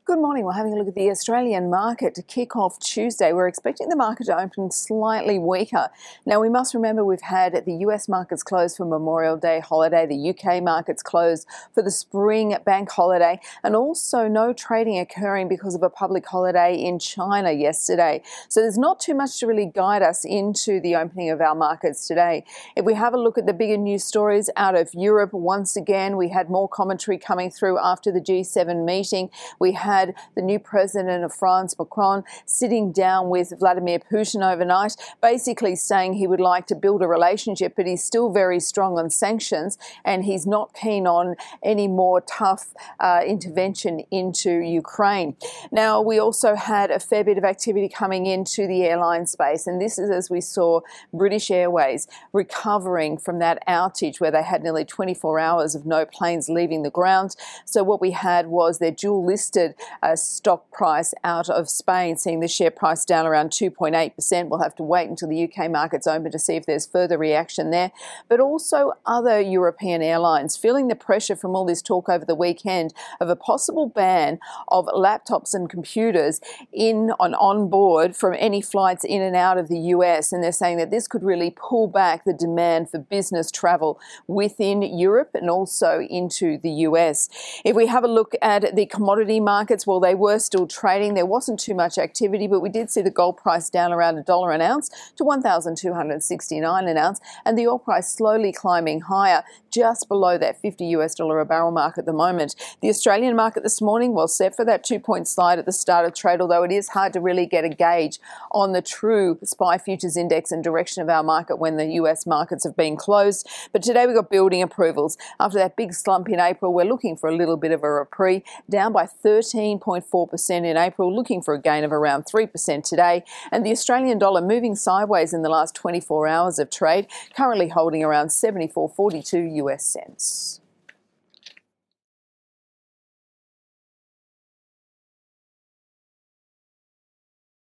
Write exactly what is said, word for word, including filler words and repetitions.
Good morning. We're having a look at the Australian market to kick off Tuesday. We're expecting the market to open slightly weaker. Now, we must remember we've had the U S markets closed for Memorial Day holiday, the U K markets closed for the spring bank holiday, and also no trading occurring because of a public holiday in China yesterday. So there's not too much to really guide us into the opening of our markets today. If we have a look at the bigger news stories out of Europe, once again, we had more commentary coming through after the G seven meeting. We had the new president of France, Macron, sitting down with Vladimir Putin overnight, basically saying he would like to build a relationship, but he's still very strong on sanctions and he's not keen on any more tough uh, intervention into Ukraine. Now, we also had a fair bit of activity coming into the airline space, and this is as we saw British Airways recovering from that outage where they had nearly twenty-four hours of no planes leaving the ground. So what we had was their dual listed uh, stock price out of Spain, seeing the share price down around two point eight percent. We'll have to wait until the U K market's open to see if there's further reaction there. But also other European airlines feeling the pressure from all this talk over the weekend of a possible ban of laptops and computers in on, on board from any flights in and out of the U S. And they're saying that this could really pull back the demand for business travel within Europe and also into the U S. If we have a look at the commodity markets, well, they were still trading. There wasn't too much activity, but we did see the gold price down around a dollar an ounce to one thousand two hundred sixty-nine an ounce, and the oil price slowly climbing higher, just below that fifty US dollar a barrel mark at the moment. The Australian market this morning, well, set for that two-point slide at the start of trade, although it is hard to really get a gauge on the true S P Y futures index and direction of our market when the U S markets have been closed. But today we got building approvals. After that big slump in April, we're looking for a little bit of a reprieve, down by thirteen point four percent in April, looking for a gain of around three percent today. And the Australian dollar moving sideways in the last twenty-four hours of trade, currently holding around seventy-four forty-two US cents.